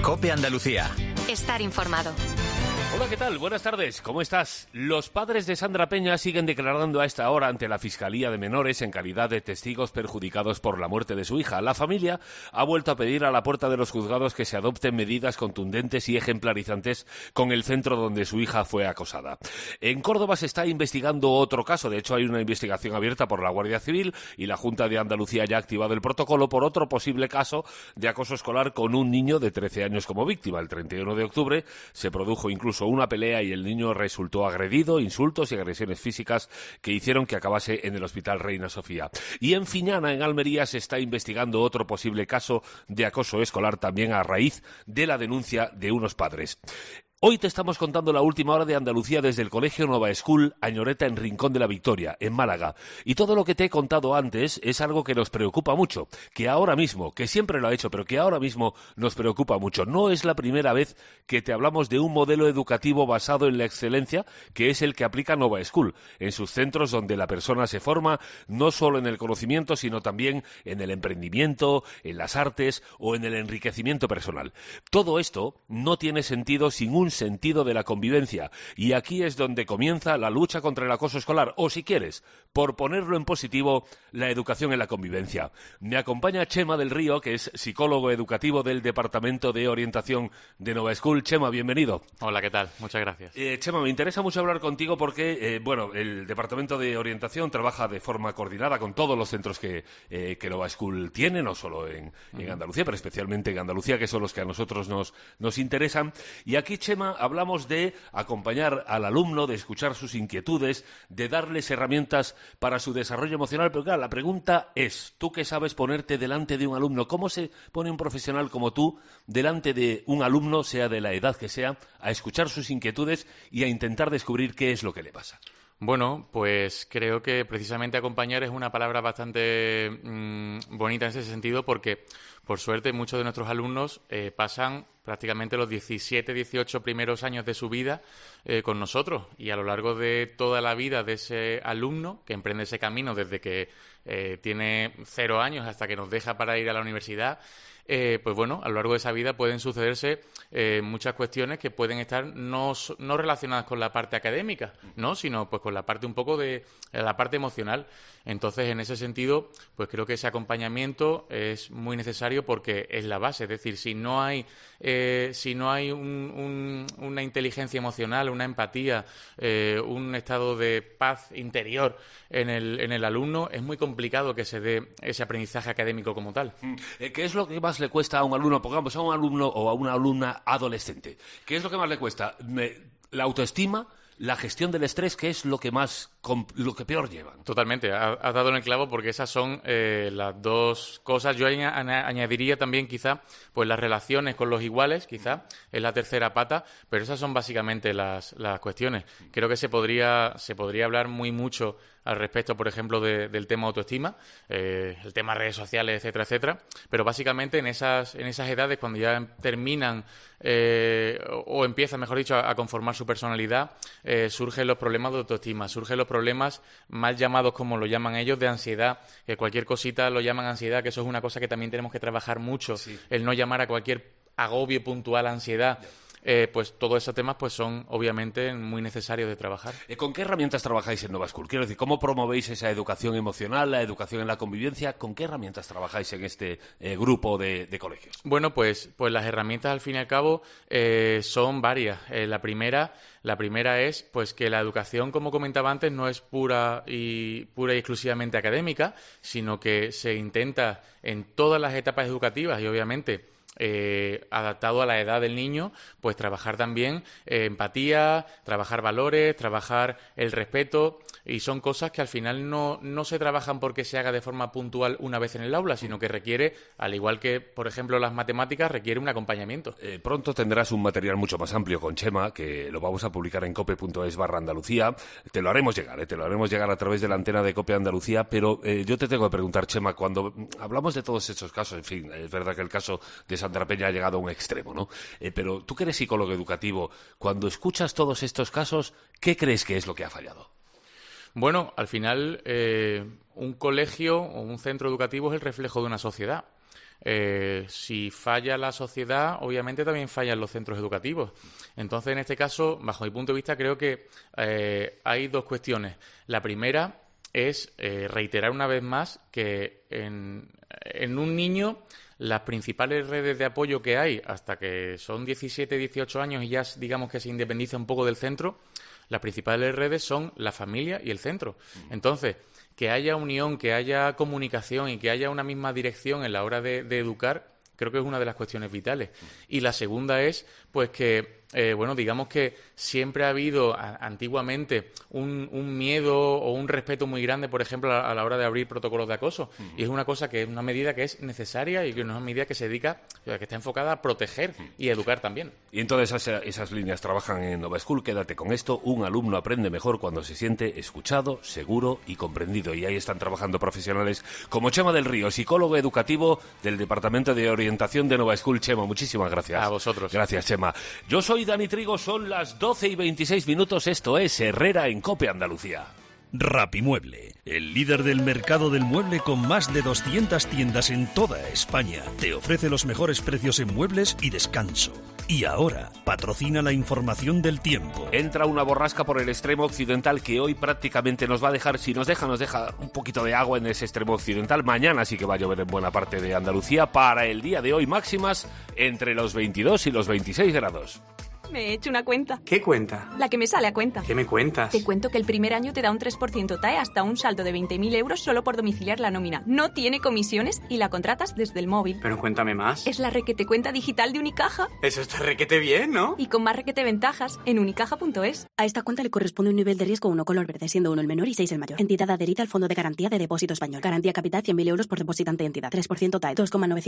COPE Andalucía. Estar informado. Hola, ¿qué tal? Buenas tardes, ¿cómo estás? Los padres de Sandra Peña siguen declarando a esta hora ante la Fiscalía de Menores en calidad de testigos perjudicados por la muerte de su hija. La familia ha vuelto a pedir a la puerta de los juzgados que se adopten medidas contundentes y ejemplarizantes con el centro donde su hija fue acosada. En Córdoba se está investigando otro caso. De hecho, hay una investigación abierta por la Guardia Civil y la Junta de Andalucía ya ha activado el protocolo por otro posible caso de acoso escolar con un niño de 13 años como víctima. El 31 de octubre se produjo incluso una pelea y el niño resultó agredido, insultos y agresiones físicas que hicieron que acabase en el Hospital Reina Sofía. Y en Fiñana, en Almería, se está investigando otro posible caso de acoso escolar también a raíz de la denuncia de unos padres. Hoy te estamos contando la última hora de Andalucía desde el Colegio Nova School Añoreta en Rincón de la Victoria, en Málaga. Y todo lo que te he contado antes es algo que nos preocupa mucho, que ahora mismo, que siempre lo ha hecho, pero que ahora mismo nos preocupa mucho. No es la primera vez que te hablamos de un modelo educativo basado en la excelencia, que es el que aplica Nova School, en sus centros donde la persona se forma no solo en el conocimiento, sino también en el emprendimiento, en las artes o en el enriquecimiento personal. Todo esto no tiene sentido sin un sentido de la convivencia, y aquí es donde comienza la lucha contra el acoso escolar, o si quieres, por ponerlo en positivo, la educación en la convivencia. Me acompaña Chema del Río, que es psicólogo educativo del Departamento de Orientación de Nova School. Chema, bienvenido. Hola, ¿qué tal? Muchas gracias. Chema, me interesa mucho hablar contigo porque, el Departamento de Orientación trabaja de forma coordinada con todos los centros que Nova School tiene, no solo en Andalucía, pero especialmente en Andalucía, que son los que a nosotros nos interesan. Y aquí, Chema, hablamos de acompañar al alumno, de escuchar sus inquietudes, de darles herramientas para su desarrollo emocional. Pero claro, la pregunta es, tú que sabes ponerte delante de un alumno, ¿cómo se pone un profesional como tú delante de un alumno, sea de la edad que sea, a escuchar sus inquietudes y a intentar descubrir qué es lo que le pasa? Bueno, pues creo que precisamente acompañar es una palabra bastante bonita en ese sentido porque, por suerte, muchos de nuestros alumnos pasan prácticamente los 17, 18 primeros años de su vida con nosotros, y a lo largo de toda la vida de ese alumno que emprende ese camino desde que tiene 0 años hasta que nos deja para ir a la universidad, pues bueno, a lo largo de esa vida pueden sucederse muchas cuestiones que pueden estar no relacionadas con la parte académica, ¿no? Sino pues con la parte un poco de la parte emocional. Entonces, en ese sentido, pues creo que ese acompañamiento es muy necesario porque es la base. Es decir, si no hay una inteligencia emocional, una empatía, un estado de paz interior en el alumno, es muy complicado que se dé ese aprendizaje académico como tal. ¿Qué es lo que más le cuesta a un alumno, pongamos a un alumno o a una alumna adolescente? ¿Qué es lo que más le cuesta? ¿La autoestima? ¿La gestión del estrés? ¿Qué es lo que peor llevan? Totalmente, has dado en el clavo porque esas son las dos cosas. Yo añadiría también quizá pues las relaciones con los iguales, quizá es la tercera pata, pero esas son básicamente las cuestiones. Creo que se podría hablar muy mucho al respecto, por ejemplo, del tema autoestima, el tema redes sociales, etcétera, etcétera. Pero básicamente en esas edades, cuando ya terminan o empiezan, mejor dicho, a conformar su personalidad, surgen los problemas de autoestima, surgen los problemas mal llamados, como lo llaman ellos, de ansiedad, que cualquier cosita lo llaman ansiedad, que eso es una cosa que también tenemos que trabajar mucho, sí. El no llamar a cualquier agobio puntual ansiedad. Pues todos esos temas pues son obviamente muy necesarios de trabajar. ¿Con qué herramientas trabajáis en Nova School? Quiero decir, ¿cómo promovéis esa educación emocional, la educación en la convivencia? ¿Con qué herramientas trabajáis en este grupo de colegios? Bueno, pues las herramientas al fin y al cabo son varias. La primera es pues que la educación, como comentaba antes, no es pura y exclusivamente académica, sino que se intenta en todas las etapas educativas y obviamente adaptado a la edad del niño, pues trabajar también empatía, trabajar valores, trabajar el respeto, y son cosas que al final no se trabajan porque se haga de forma puntual una vez en el aula, sino que requiere, al igual que, por ejemplo, las matemáticas, requiere un acompañamiento. Pronto tendrás un material mucho más amplio con Chema, que lo vamos a publicar en cope.es/Andalucía. Te lo haremos llegar a través de la antena de Cope Andalucía, pero yo te tengo que preguntar, Chema, cuando hablamos de todos estos casos, en fin, es verdad que el caso de Sandra Peña ha llegado a un extremo, ¿no? Pero tú que eres psicólogo educativo, cuando escuchas todos estos casos, ¿qué crees que es lo que ha fallado? Bueno, al final un colegio o un centro educativo es el reflejo de una sociedad. si falla la sociedad, obviamente también fallan los centros educativos. Entonces, en este caso, bajo mi punto de vista, creo que hay dos cuestiones. La primera es reiterar una vez más que en un niño las principales redes de apoyo que hay hasta que son 17, 18 años y ya digamos que se independiza un poco del centro, las principales redes son la familia y el centro. Entonces, que haya unión, que haya comunicación y que haya una misma dirección en la hora de educar, creo que es una de las cuestiones vitales. Y la segunda es, pues que, digamos que siempre ha habido antiguamente un miedo o un respeto muy grande, por ejemplo, a la hora de abrir protocolos de acoso. Y es una cosa que es una medida que es necesaria y que es una medida que se dedica, que está enfocada a proteger y educar también. Y entonces esas líneas trabajan en Nova School. Quédate con esto. Un alumno aprende mejor cuando se siente escuchado, seguro y comprendido. Y ahí están trabajando profesionales como Chema del Río, psicólogo educativo del Departamento de Orientación de Nova School. Chema, muchísimas gracias. A vosotros. Gracias, Chema. Yo soy Dani Trigo, son las 12:26. Esto es Herrera en COPE Andalucía. Rapimueble, el líder del mercado del mueble con más de 200 tiendas en toda España, te ofrece los mejores precios en muebles y descanso. Y ahora, patrocina la información del tiempo. Entra una borrasca por el extremo occidental que hoy prácticamente nos va a dejar, si nos deja un poquito de agua en ese extremo occidental. Mañana sí que va a llover en buena parte de Andalucía. Para el día de hoy, máximas entre los 22 y los 26 grados. Me he hecho una cuenta. ¿Qué cuenta? La que me sale a cuenta. ¿Qué me cuentas? Te cuento que el primer año te da un 3% TAE hasta un saldo de 20.000 euros solo por domiciliar la nómina. No tiene comisiones y la contratas desde el móvil. Pero cuéntame más. Es la requete cuenta digital de Unicaja. Eso está requete bien, ¿no? Y con más requete ventajas en unicaja.es. A esta cuenta le corresponde un nivel de riesgo 1 color verde, siendo 1 el menor y 6 el mayor. Entidad adherida al Fondo de Garantía de Depósito Español. Garantía capital 100.000 euros por depositante de entidad. 3% TAE,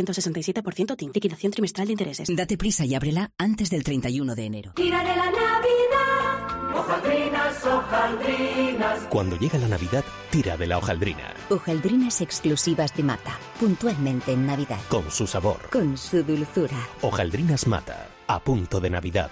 2,967% TIN. Liquidación trimestral de intereses. Date prisa y ábrela antes del 31 de enero. Tírale la Navidad, hojaldrinas, hojaldrinas. Cuando llega la Navidad, tira de la hojaldrina. Hojaldrinas exclusivas de Mata, puntualmente en Navidad. Con su sabor. Con su dulzura. Hojaldrinas Mata, a punto de Navidad.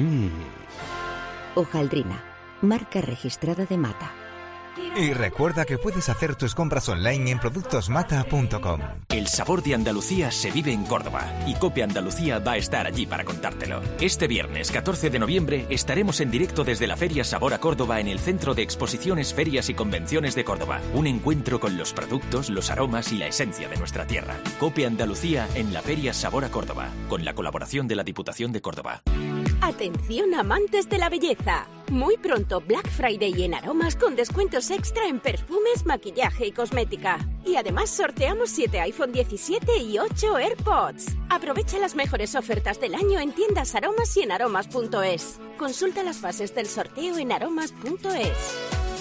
Hojaldrina, marca registrada de Mata. Y recuerda que puedes hacer tus compras online en productosmata.com. El sabor de Andalucía se vive en Córdoba y COPE Andalucía va a estar allí para contártelo. Este viernes 14 de noviembre estaremos en directo desde la Feria Sabor a Córdoba en el Centro de Exposiciones, Ferias y Convenciones de Córdoba. Un encuentro con los productos, los aromas y la esencia de nuestra tierra. COPE Andalucía en la Feria Sabor a Córdoba, con la colaboración de la Diputación de Córdoba. Atención amantes de la belleza. Muy pronto Black Friday en Aromas con descuentos extra en perfumes, maquillaje y cosmética. Y además sorteamos 7 iPhone 17 y 8 AirPods. Aprovecha las mejores ofertas del año en tiendas Aromas y en aromas.es. Consulta las fases del sorteo en aromas.es.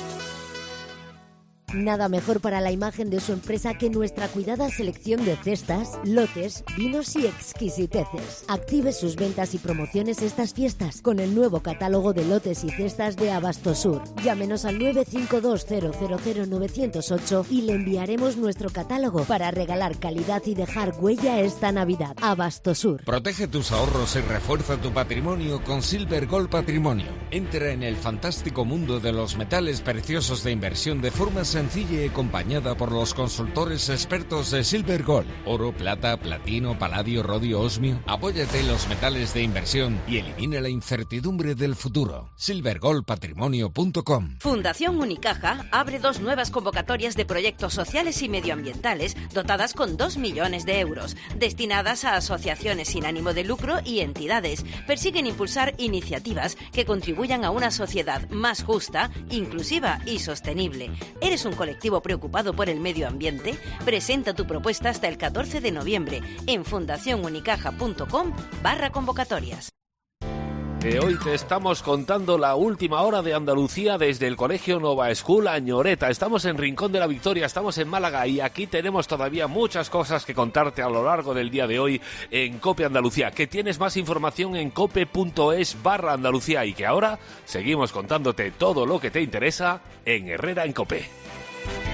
Nada mejor para la imagen de su empresa que nuestra cuidada selección de cestas, lotes, vinos y exquisiteces. Active sus ventas y promociones estas fiestas con el nuevo catálogo de lotes y cestas de Abastosur. Llámenos al 952000908 y le enviaremos nuestro catálogo para regalar calidad y dejar huella esta Navidad. Abastosur. Protege tus ahorros y refuerza tu patrimonio con Silver Gold Patrimonio. Entra en el fantástico mundo de los metales preciosos de inversión de forma sencilla y acompañada por los consultores expertos de Silver Gold. Oro, plata, platino, paladio, rodio, osmio. Apóyate en los metales de inversión y elimina la incertidumbre del futuro. silvergoldpatrimonio.com. Fundación Unicaja abre 2 nuevas convocatorias de proyectos sociales y medioambientales dotadas con 2 millones de euros, destinadas a asociaciones sin ánimo de lucro y entidades. Persiguen impulsar iniciativas que contribuyan a una sociedad más justa, inclusiva y sostenible. ¿Eres un colectivo preocupado por el medio ambiente? Presenta tu propuesta hasta el 14 de noviembre en fundacionunicaja.com/convocatorias. Hoy te estamos contando la última hora de Andalucía desde el Colegio Nova School Añoreta. Estamos en Rincón de la Victoria, estamos en Málaga y aquí tenemos todavía muchas cosas que contarte a lo largo del día de hoy en COPE Andalucía. Que tienes más información en cope.es/Andalucía y que ahora seguimos contándote todo lo que te interesa en Herrera en COPE.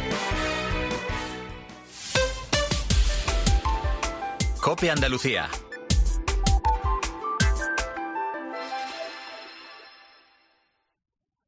COPE Andalucía.